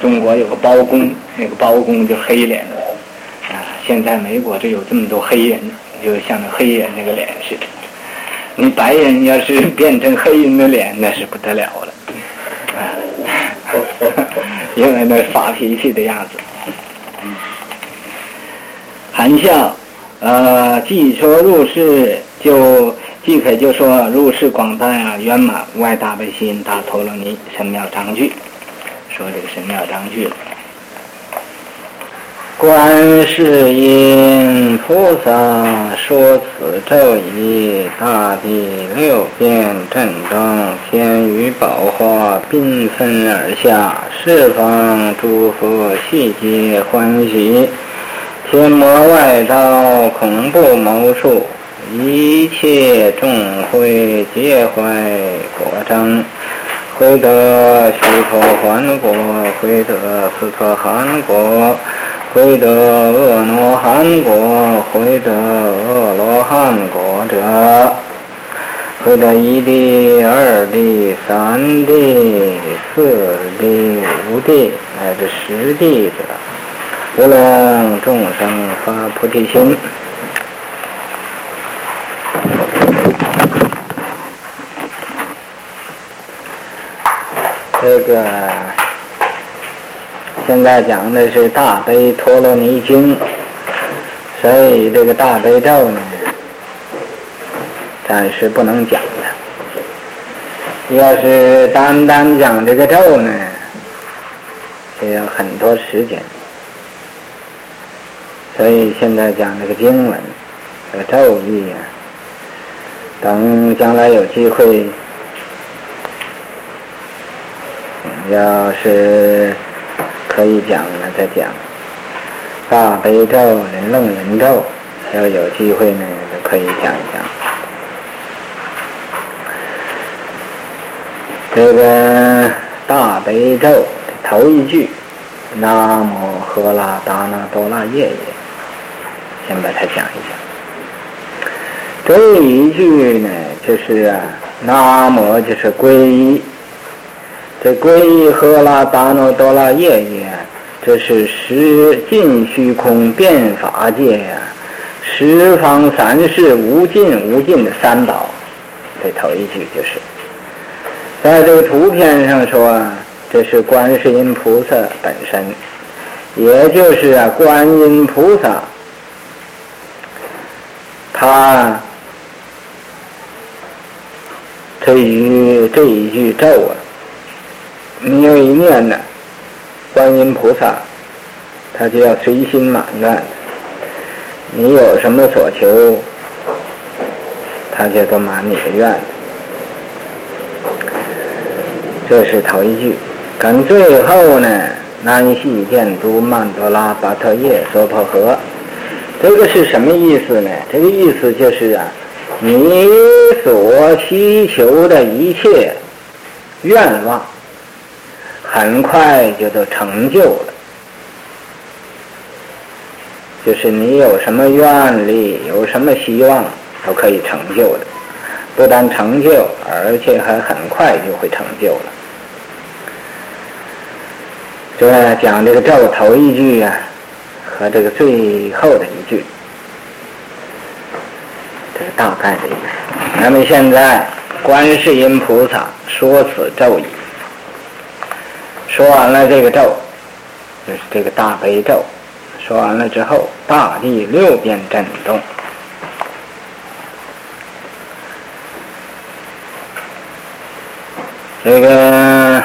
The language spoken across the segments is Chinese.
中国有个包公，那个包公就黑脸的啊。现在美国就有这么多黑人，就像那黑人那个脸似的。你白人要是变成黑人的脸，那是不得了了啊！因为那发脾气的样子。含笑，既说入世既可就说入世广大呀，圆满无碍大悲心大陀罗尼神妙章句，说这个神妙章句了。观世音菩萨说此咒语，大地六变震动，天雨宝花缤纷而下，四方诸佛悉皆欢喜，天魔外道恐怖谋术，一切众会皆怀果争，回得须陀洹国，回得斯陀含国，回得阿耨含国，回得阿罗汉国者，回得一地、二地、三地、四地、五地乃至十地者，无量众生发菩提心。这个现在讲的是大悲陀罗尼经，所以这个大悲咒呢暂时不能讲了。要是单单讲这个咒呢，需要很多时间，所以现在讲这个经文这个咒语啊，等将来有机会，要是可以讲了再讲。大悲咒、楞严咒，要有机会呢就可以讲一讲。这个大悲咒头一句南无喝啦达那多拉夜耶，先把它讲一讲。这一句呢就是南无就是皈依，这皈依喝啦达那多拉夜耶，这是尽虚空遍法界呀，十方三世无尽无尽的三宝。这头一句就是在这个图片上说，这是观世音菩萨本身，也就是观音菩萨他这一句咒啊，你有一念呢，观音菩萨他就要随心满愿，你有什么所求他就都满你的愿。这是头一句。跟最后呢，南悉见都曼多拉巴特耶娑婆诃，这个是什么意思呢？这个意思就是你所需求的一切愿望很快就都成就了，就是你有什么愿力，有什么希望都可以成就的，不但成就，而且还很快就会成就了。这讲这个咒头一句和这个最后的一句，这是大概的意思。那么现在观世音菩萨说此咒语，说完了这个咒，就是这个大悲咒，说完了之后，大地六变震动。这个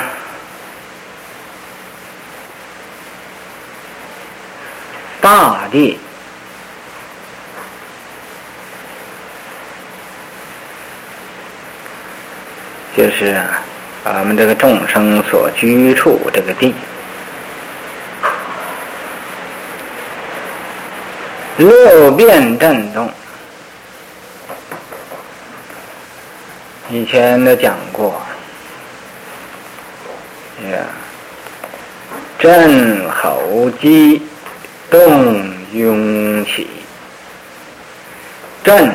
大地就是我们这个众生所居处这个地，六变震动。以前都讲过，震吼激动涌起。震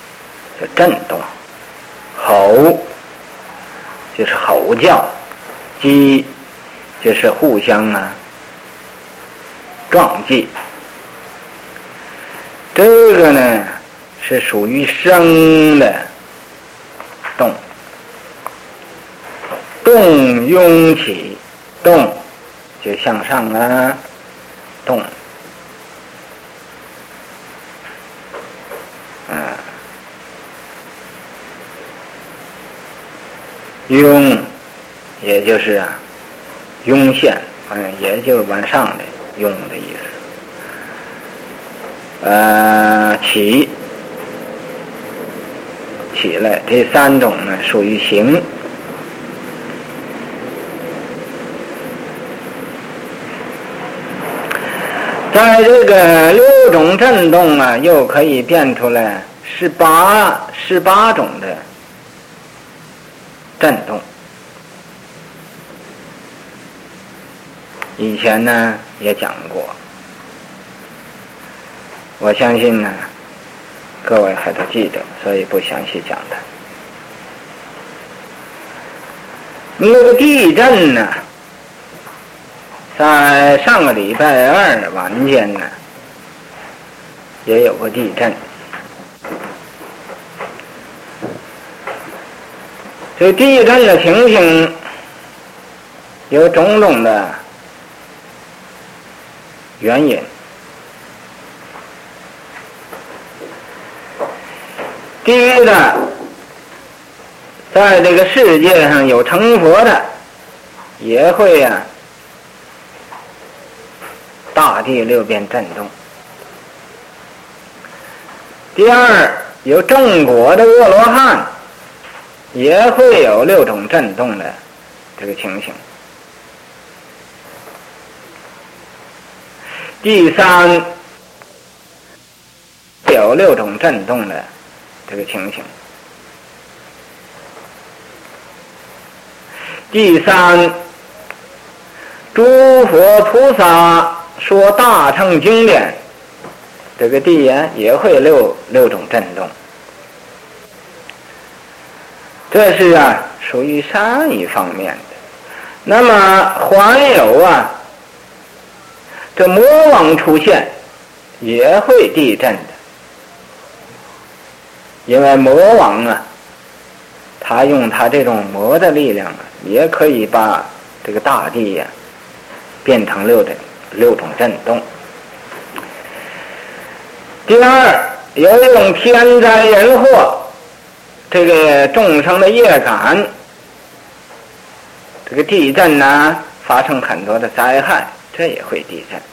就震动，吼就是吼叫， 击就是互相撞击。这个呢是属于生的动，动拥起，动就向上动，拥也就是涌现，也就是往上的涌的意思。起来，这三种呢属于形。在这个6种振动又可以变出来18种的振动。以前呢也讲过，我相信呢各位还都记得，所以不详细讲它。那个地震呢，在上个礼拜2晚间呢也有个地震。这地震的情形有种种的原因。第一个，在这个世界上有成佛的也会大地6变震动。第二，有正果的阿罗汉也会有6种震动的这个情形。第三，有6种震动的这个情形。第三，诸佛菩萨说大乘经典，这个地也会六种震动。这是属于善一方面的。那么还有这魔王出现也会地震的。因为魔王他用他这种魔的力量也可以把这个大地变成6种震动。第二，有一种天灾人祸，这个众生的业感，这个地震发生很多的灾害，这也会地震。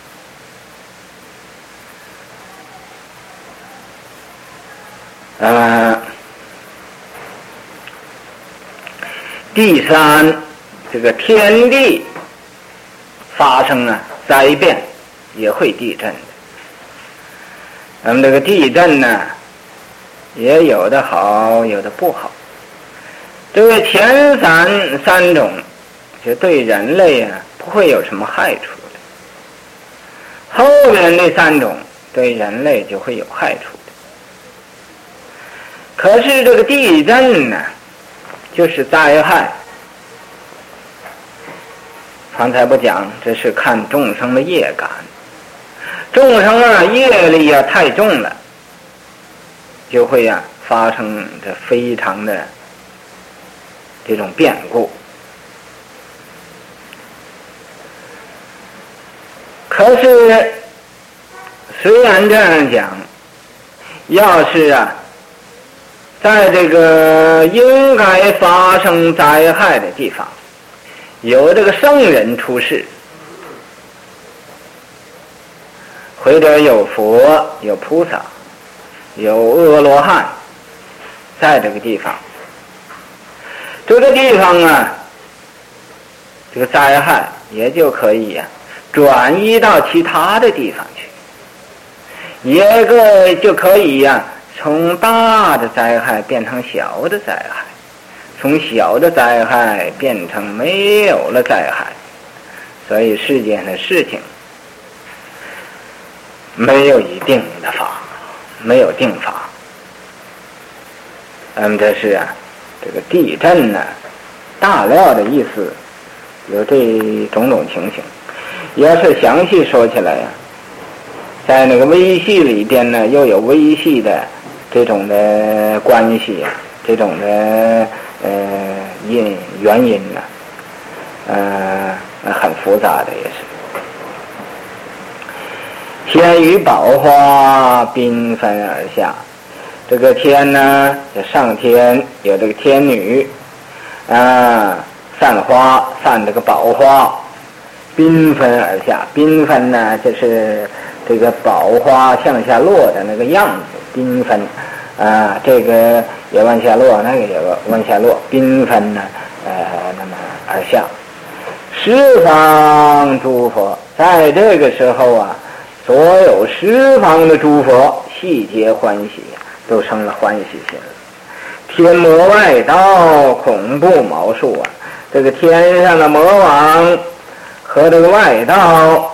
第三，这个天地发生灾变也会地震的。那么这个地震也有的好，有的不好。这个前三种就对人类不会有什么害处的，后面那3种对人类就会有害处的。可是这个地震就是灾害。刚才不讲，这是看众生的业感。众生业力太重了，就会发生这非常的这种变故。可是虽然这样讲，要是在这个应该发生灾害的地方，有这个圣人出世，或者有佛、有菩萨、有阿罗汉，在这个地方，这个地方这个灾害也就可以转移到其他的地方去，也就可以从大的灾害变成小的灾害，从小的灾害变成没有了灾害。所以世间的事情没有一定的法，没有定法。这是这个地震大料的意思有这种情形。要是详细说起来呀，在那个微细里边呢，又有微细的这种的关系呀，这种的原因呢，很复杂的也是。天与宝花缤纷而下，这个天呢，上天有这个天女散花，散这个宝花，缤纷而下。缤纷呢，就是这个宝花向下落的那个样子，缤纷这个也往下落，那个也往下落，缤纷呢，那么而下。十方诸佛在这个时候啊，所有十方的诸佛悉皆欢喜，都生了欢喜心了。天魔外道恐怖毛数啊，这个天上的魔王和这个外道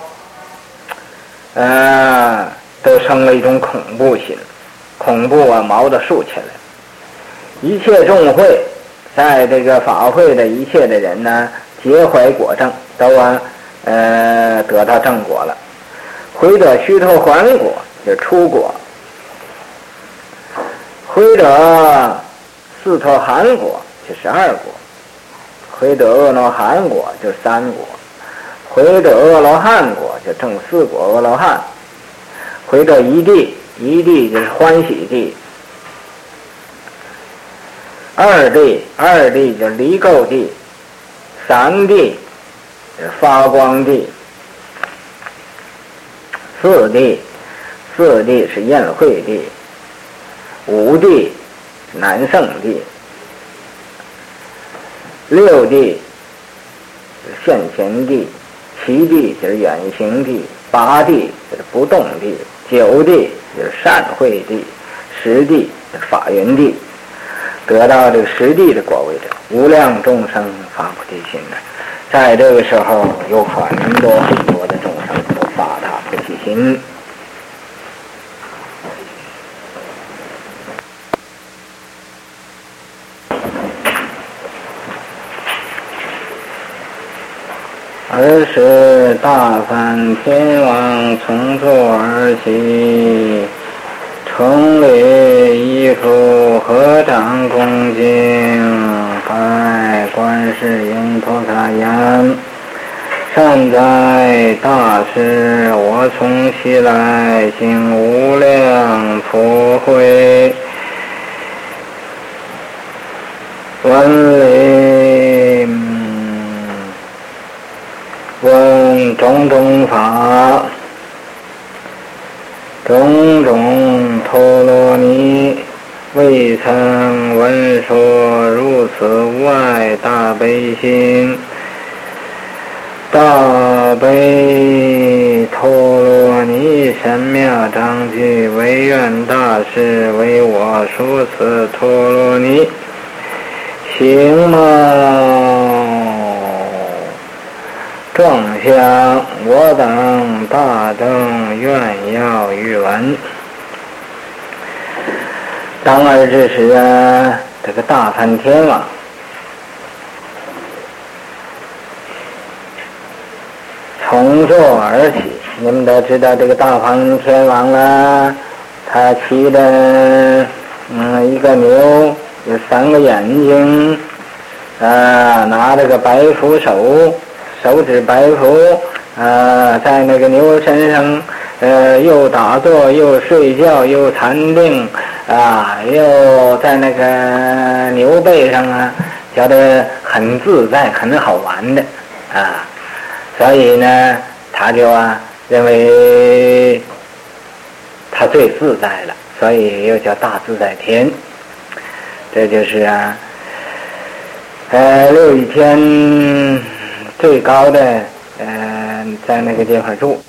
都生了一种恐怖心，恐怖啊，毛都竖起来。一切众会在这个法会的一切的人呢，皆怀果证，都得到正果了。回者须陀洹果就是出果，回者四陀含果就是二果，回者阿罗汉果就是三果，回者阿罗汉果就正四果阿罗汉，回者一地，一地就是欢喜地，二地就是离垢地，三地就是发光地，四地是宴会地，五地南胜地，六地是现前地，七地就是远行地，八地就是不动地，九地就是善会地，十地就是法云地。得到这个十地的果位者，无量众生发菩提心的，在这个时候有很多的众生都发他菩提心。尔时大梵天王从座而起，承礼衣服，合掌恭敬，拜观世音菩萨言：善哉大师，我从昔来行无量普惠，闻礼闻种种法，种种陀罗尼，未曾闻说如此无碍大悲心。大悲陀罗尼神妙章句，唯愿大师为我说此陀罗尼，行吗？状相我等大众愿要欲闻。当尔之时啊，这个大梵天王从座而起。你们都知道这个大梵天王啊，他骑的一个牛，有三个眼睛拿这个白拂手指白拂在那个牛身上又打坐又睡觉又禅定又在那个牛背上觉得很自在很好玩的所以呢他就认为他最自在了，所以又叫大自在天。这就是六欲天最高的在那个地方住。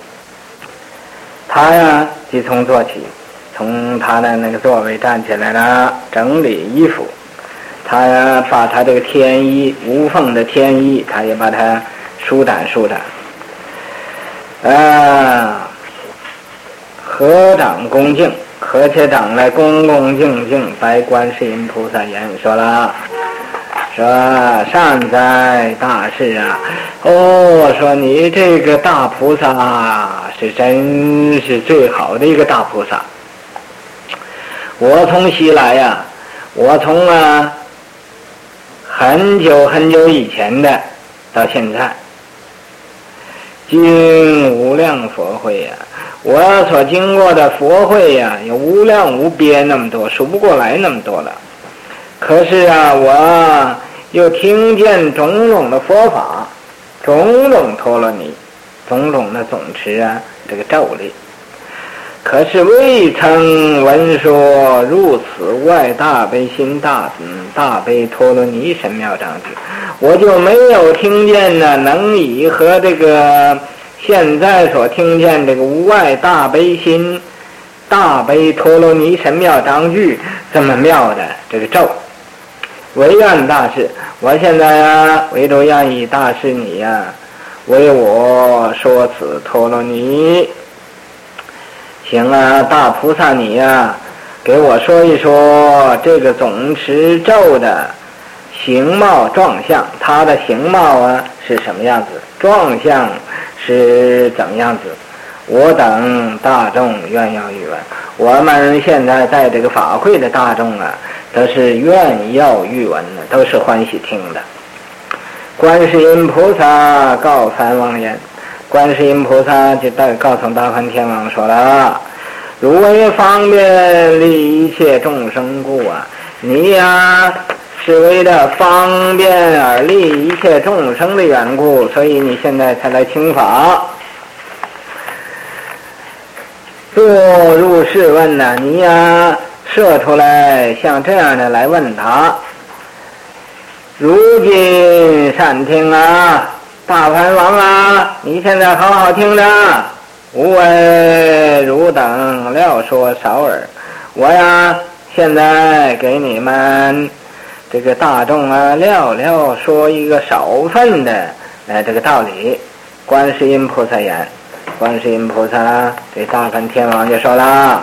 他即从坐起，从他的那个座位站起来了，整理衣服。他把他这个天衣无缝的天衣，他也把它舒展合掌恭敬，合起掌来恭恭敬敬，白观世音菩萨言说了： 说善哉大士啊，哦，说你这个大菩萨是真是最好的一个大菩萨。我从西来呀，我从很久很久以前的到现在，经无量佛会呀，我所经过的佛会呀，有无量无边那么多，数不过来那么多了。可是我又听见种种的佛法，种种陀罗尼，种种的总持这个咒力，可是未曾闻说如此无碍大悲心大悲陀罗尼神妙章句，我就没有听见能以和这个现在所听见这个无碍大悲心大悲陀罗尼神妙章句这么妙的这个咒。唯愿大士，我现在唯独愿意大士你为我说此陀罗尼。行大菩萨你给我说一说这个总持咒的形貌状相，它的形貌是什么样子，状相是怎么样子，我等大众愿要欲闻。我们现在在这个法会的大众都是愿要欲闻的，都是欢喜听的。观世音菩萨告梵王言，观世音菩萨就告诉大梵天王说了，如为方便利一切众生故你是为了方便而利一切众生的缘故，所以你现在才来听法。做入世问你设出来像这样的来问答。如今善听大梵王你现在好好听着，无为汝等料说少耳。我现在给你们这个大众料说一个少分的这个道理。观世音菩萨言，观世音菩萨对大梵天王就说了，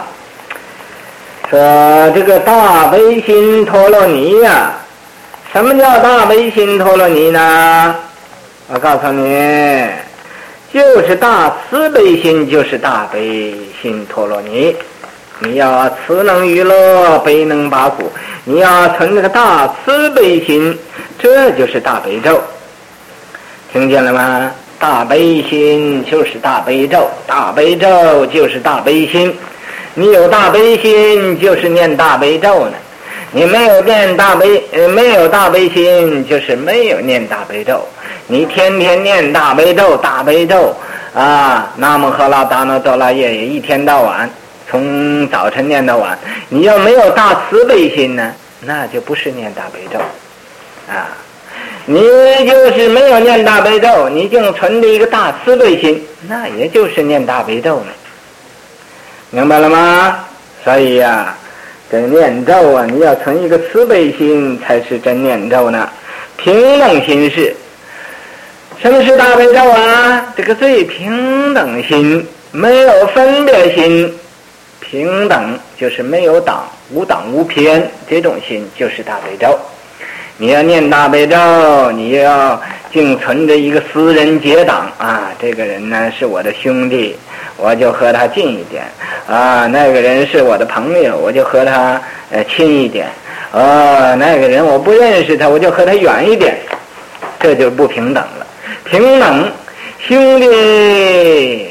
说这个大悲心陀罗尼什么叫大悲心陀罗尼呢？我告诉你，就是大慈悲心，就是大悲心陀罗尼。你要慈能娱乐，悲能拔苦，你要存这个大慈悲心，这就是大悲咒。听见了吗？大悲心就是大悲咒，大悲咒就是大悲心。你有大悲心，就是念大悲咒呢。你没有没有大悲心，就是没有念大悲咒。你天天念大悲咒，大悲咒南无喝啦达那哆啦耶也一天到晚，从早晨念到晚。你要没有大慈悲心呢，那就不是念大悲咒你就是没有念大悲咒，你净存着一个大慈悲心，那也就是念大悲咒呢。明白了吗？所以这念咒你要存一个慈悲心才是真念咒呢。平等心是什么？是大悲咒这个最平等心，没有分别心。平等就是没有党，无党无偏，这种心就是大悲咒。你要念大悲咒，你要净存着一个私人结党这个人呢是我的兄弟，我就和他近一点那个人是我的朋友，我就和他亲一点那个人我不认识他，我就和他远一点，这就不平等了。平等，兄弟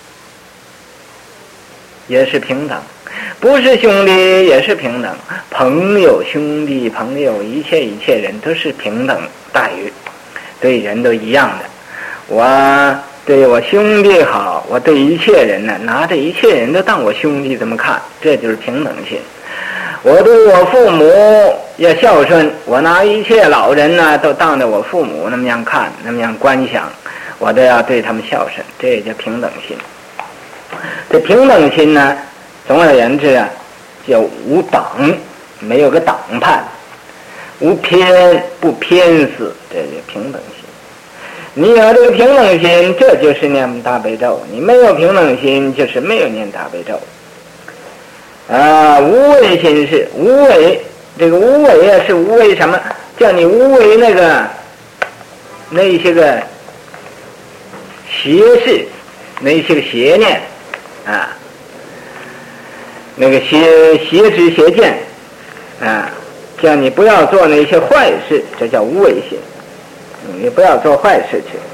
也是平等，不是兄弟也是平等，朋友兄弟朋友一切人都是平等待遇，对人都一样的。我对我兄弟好，我对一切人拿着一切人都当我兄弟这么看，这就是平等心。我对我父母也孝顺，我拿一切老人都当着我父母那么样看，那么样观想，我都要对他们孝顺，这也叫平等心。这平等心呢，总而言之叫无党，没有个党派，无偏，不偏私，这就平等心。你有这个平等心，这就是念大悲咒；你没有平等心，就是没有念大悲咒。无为心是无为，这个无为是无为什么？ 叫你无为那一些个邪事，那一些个邪念啊，那个邪知邪见啊，叫你不要做那些坏事，这叫无为心。你不要做坏事去，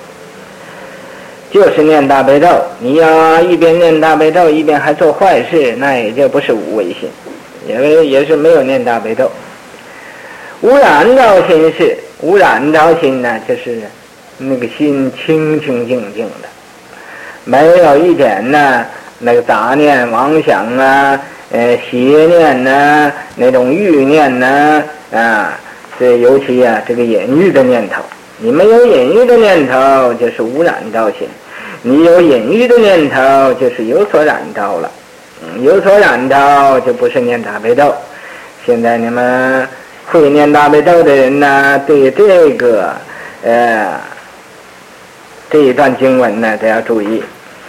就是念大悲咒。你要一边念大悲咒一边还做坏事，那也就不是无为心，也是没有念大悲咒。无染着心是无染着心呢，就是那个心清清净净的，没有一点呢那个杂念妄想啊，邪念呐，那种欲念呐啊。这尤其啊，这个隐喻的念头，你没有隐喻的念头，就是无染着心；你有隐喻的念头，就是有所染着了。有所染着，就不是念大悲咒。现在你们会念大悲咒的人呢，对这个这一段经文呢，都要注意。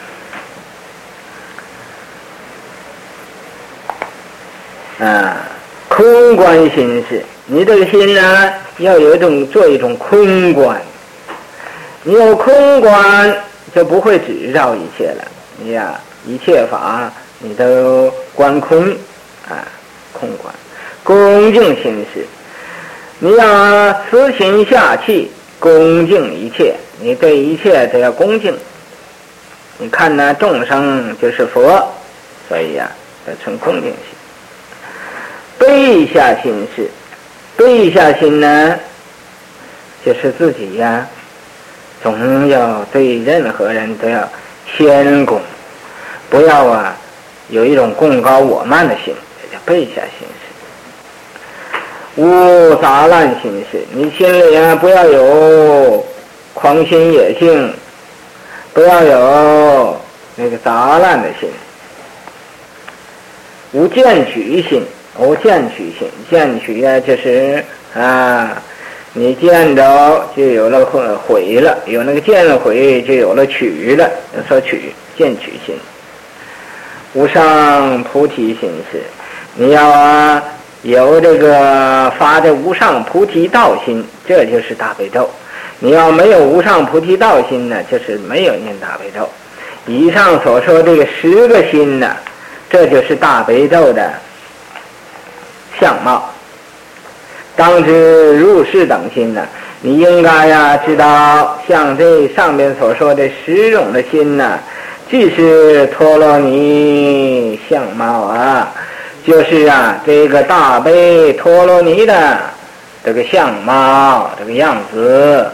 空观心事。你这个心呢，要有做一种空观。你有空观，就不会只照一切了。你呀，一切法你都观空啊，空观，恭敬心事。你要慈心下气，恭敬一切。你对一切都要恭敬。你看呢，众生就是佛，所以呀，要存恭敬心。悲下心事。悲下心呢，就是自己呀，总要对任何人都要谦恭，不要啊有一种贡高我慢的心，这叫悲下心事。无杂乱心事，你心里啊不要有狂心野性，不要有那个杂乱的心。无见取心。见取心，见取呀，就是你见着就有了毁了，有那个见了毁就有了取了，所取见取心。无上菩提心是，你要有这个发这无上菩提道心，这就是大悲咒。你要没有无上菩提道心呢，就是没有念大悲咒。以上所说这个10个心呢，这就是大悲咒的相貌。当知入世等心呢，你应该呀知道，像这上边所说的10种的心呢，即是陀罗尼相貌啊，就是这个大悲陀罗尼的这个相貌，这个样子。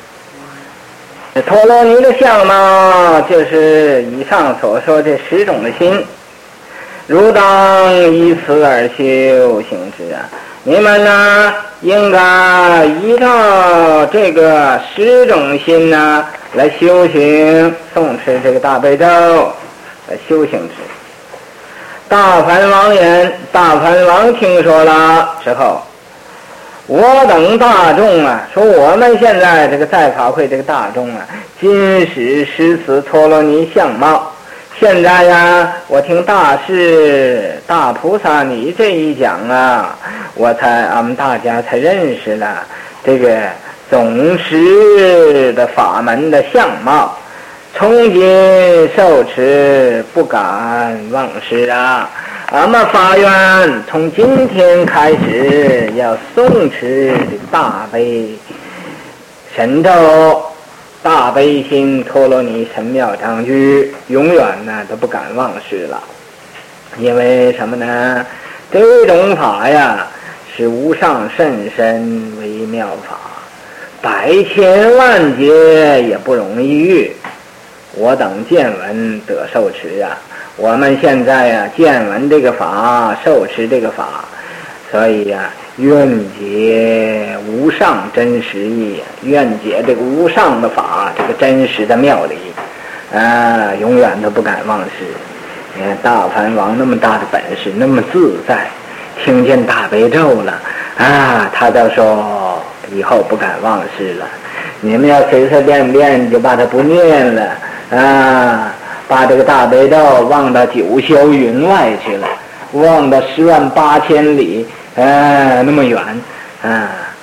陀罗尼的相貌就是以上所说的10种的心。如当依此而修行之你们呢应该依照这个10种心呢来修行诵持这个大悲咒来修行之。大梵王言，大梵王听说了之后，我等大众说我们现在这个在法会这个大众今时识此陀罗尼相貌。现在我听大师大菩萨你这一讲俺们大家才认识了这个总师的法门的相貌，从今受持不敢忘失俺们发愿从今天开始要诵持大悲神咒，大悲心陀罗尼神妙章句，永远都不敢忘失了。因为什么呢？这种法是无上甚深微妙法，百千万劫也不容易遇。我等见闻得受持我们现在见闻这个法，受持这个法，所以愿解无上真实义，愿解这个无上的法，这个真实的妙理永远都不敢忘失。你看大梵王那么大的本事，那么自在，听见大悲咒了他就说以后不敢忘失了。你们要随随便便就把它不念了把这个大悲咒忘到九霄云外去了，忘到108000里那么远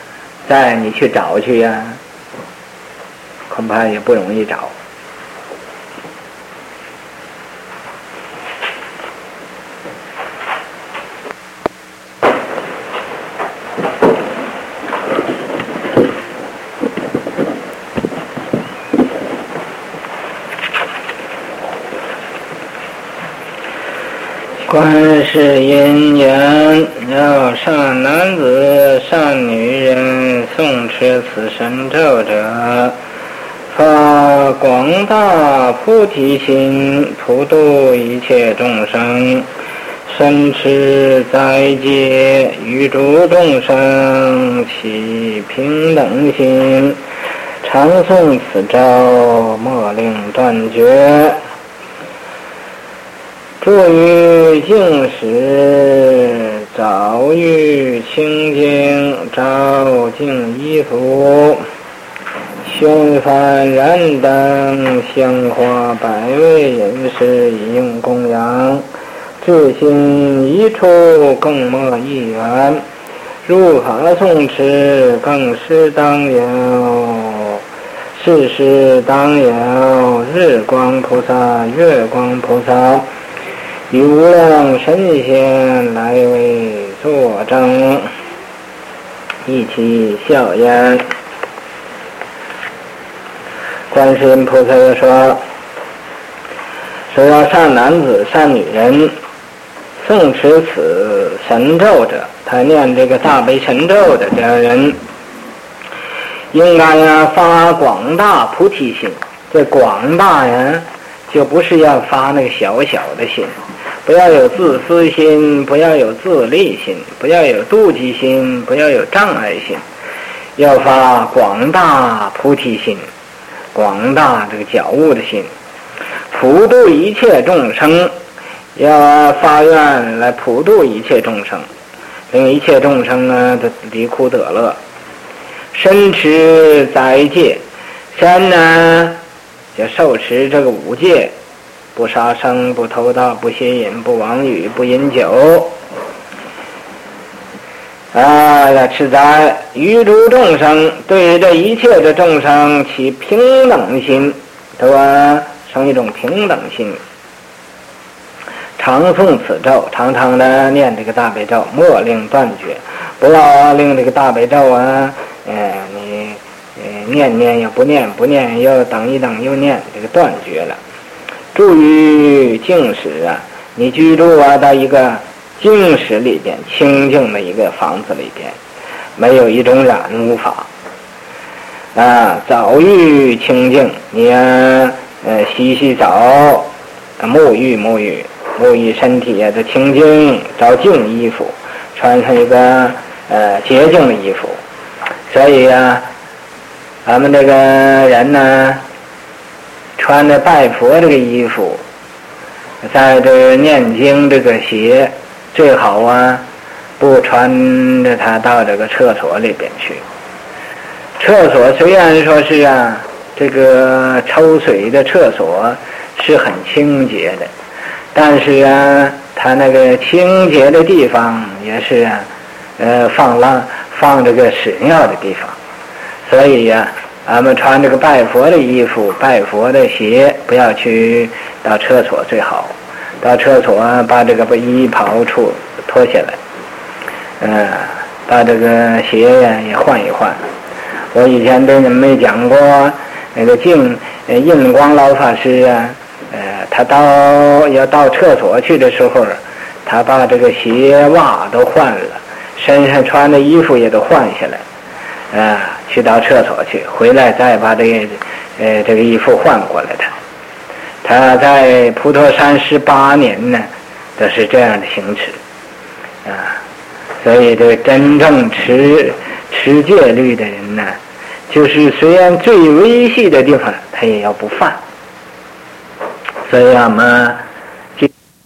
再你去找去呀，恐怕也不容易找。观世音言：要善男子、善女人诵持此神咒者，发广大菩提心，普度一切众生，深持斋戒，与诸众生起平等心，常诵此咒，莫令断绝。住于净室，早浴清净，照净衣服，宣幡燃灯，香花百味饮食，以用供养。至心一处，更莫一缘。入法诵持，更是当有。世事当有日光菩萨、月光菩萨，与无量神仙来为作证，一起笑言。观世音菩萨又说要善男子、善女人诵持此神咒者，他念这个大悲神咒的这样人，应该发广大菩提心。这广大呀，就不是要发那个小小的心，不要有自私心，不要有自利心，不要有妒忌心，不要有障碍心，要发广大菩提心，广大这个觉悟的心，普度一切众生，要发愿来普度一切众生，令一切众生都离苦得乐。深持斋戒，身呢就受持这个五戒，不杀生，不偷盗，不邪淫，不妄语，不饮酒。要持斋，与诸众生，对这一切的众生起平等心，对吧？生一种平等心。常诵此咒，常常的念这个大悲咒，莫令断绝。不要令这个大悲咒你念又不念，不念又等一等又念，这个断绝了。住于净室啊，你居住到一个净室里边，清净的一个房子里边，没有一种染污法早浴清净，你洗澡，沐浴身体都清净，照净衣服，穿上一个洁净的衣服。所以咱们这个人呢，穿着拜佛这个衣服，在这个念经这个鞋，最好不穿着它到这个厕所里边去。厕所虽然说是这个抽水的厕所是很清洁的，但是它那个清洁的地方也是放这个屎尿的地方。所以咱们穿这个拜佛的衣服，拜佛的鞋，不要去到厕所最好。到厕所把这个衣袍脱下来，把这个鞋也换一换。我以前对你们讲过，那个印光老法师他要到厕所去的时候，他把这个鞋袜都换了，身上穿的衣服也都换下来，去到厕所去，回来再把这个衣服换过来。他在普陀山18年呢，都是这样的行持所以这个真正持戒律的人呢，就是虽然最微细的地方他也要不犯。所以我们